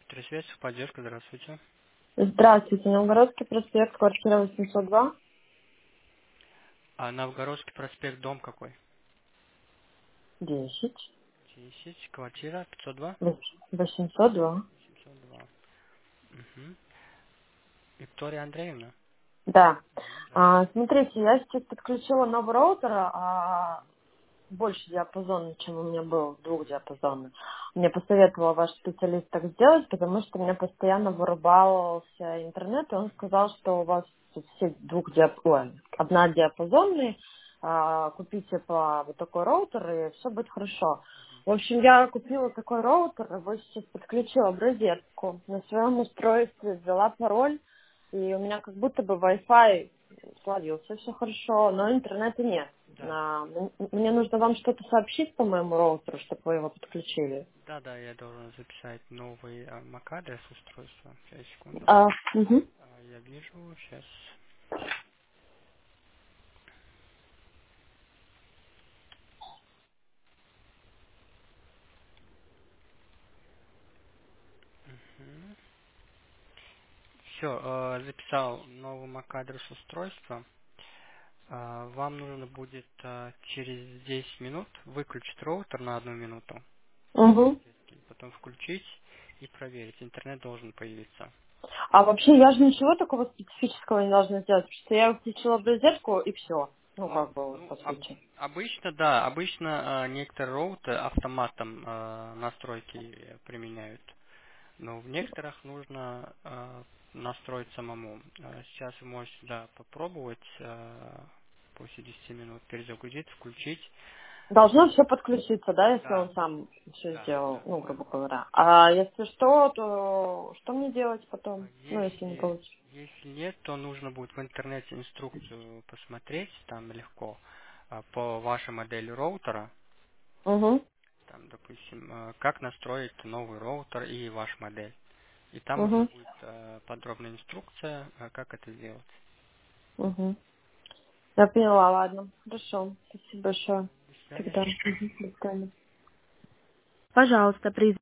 Тресвет, поддержка, здравствуйте. Здравствуйте, Новгородский проспект, квартира 802, А Новгородский проспект, дом какой? 10, 10, квартира 502? 802. 702. Угу. Виктория Андреевна? Да. Здравствуйте. Смотрите, я сейчас подключила новый роутер, больше диапазона, чем у меня был, двухдиапазонный. Мне посоветовал ваш специалист так сделать, потому что у меня постоянно вырубался интернет, и он сказал, что у вас тут все однодиапазонные, купите по вот такой роутер, и все будет хорошо. В общем, я купила такой роутер, его сейчас подключила в розетку, на своем устройстве ввела пароль, и у меня как будто бы Wi-Fi словился, все хорошо, но интернета нет. Да. Мне нужно вам что-то сообщить по моему роутеру, чтобы вы его подключили. Да, я должен записать новый MAC-адрес устройства. Сейчас, секунду. Мгм. Я вижу, сейчас. Все, записал новый MAC-адрес устройства. Вам нужно будет через 10 минут выключить роутер на 1 минуту. Мгм. Потом включить и проверить. Интернет должен появиться. А вообще я же ничего такого специфического не должна сделать, потому что я включила в розетку и все. Ну, как бы, вот, Ну, по сути. обычно, да, обычно некоторые роутеры автоматом настройки применяют, но в некоторых нужно настроить самому. Сейчас вы можете, да, попробовать после 10 минут перезагрузить, включить. Должно все подключиться, да, если Да, он сам все да, сделал, да. ну, грубо говоря. А если что, то что мне делать потом? Ну, если не Если, получится. если нет, то нужно будет в интернете инструкцию посмотреть, там легко, по вашей модели роутера. Угу. Там, допустим, как настроить новый роутер и ваш модель. И там уже Угу. будет подробная инструкция, как это сделать. Угу. Я поняла, ладно. Хорошо. Спасибо большое. До свидания. Тогда. Мгм. До свидания. Пожалуйста, при